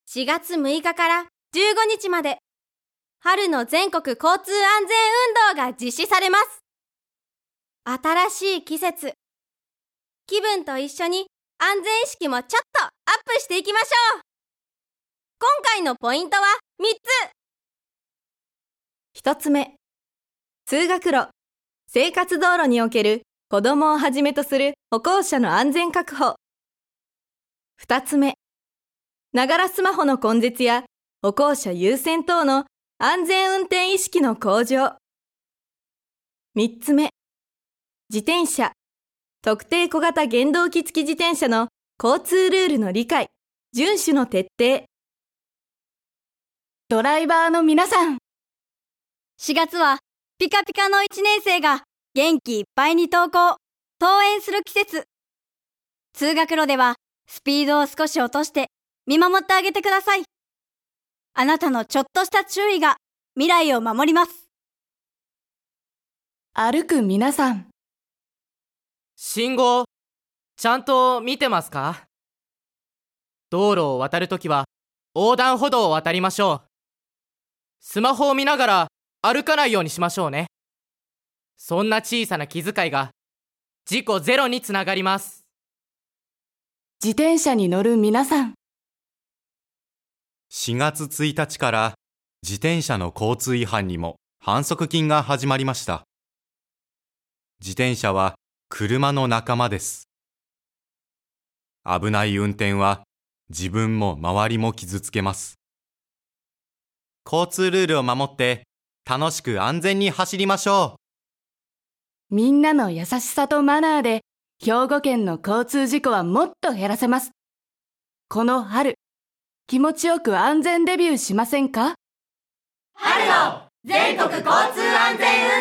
4月6日から15日まで、春の全国交通安全運動が実施されます。新しい季節、気分と一緒に安全意識もちょっとアップしていきましょう。今回のポイントは3つ。 1つ目、通学路、生活道路における子どもをはじめとする歩行者の安全確保。2つ目、ながらスマホの根絶や歩行者優先等の安全運転意識の向上。3つ目、自転車、特定小型原動機付き自転車の交通ルールの理解、遵守の徹底。ドライバーの皆さん、 4月はピカピカの1年生が元気いっぱいに登校、登園する季節。通学路ではスピードを少し落として見守ってあげてください。あなたのちょっとした注意が未来を守ります。 歩く皆さん、 信号、ちゃんと見てますか？道路を渡るときは横断歩道を渡りましょう。スマホを見ながら歩かないようにしましょうね。そんな小さな気遣いが事故ゼロにつながります。 自転車に乗る皆さん、 4月1日から自転車の交通違反にも反則金が始まりました。自転車は車の仲間です。危ない運転は自分も周りも傷つけます。交通ルールを守って楽しく安全に走りましょう。みんなの優しさとマナーで兵庫県の交通事故はもっと減らせます。この春、気持ちよく安全デビューしませんか？ 春の全国交通安全運動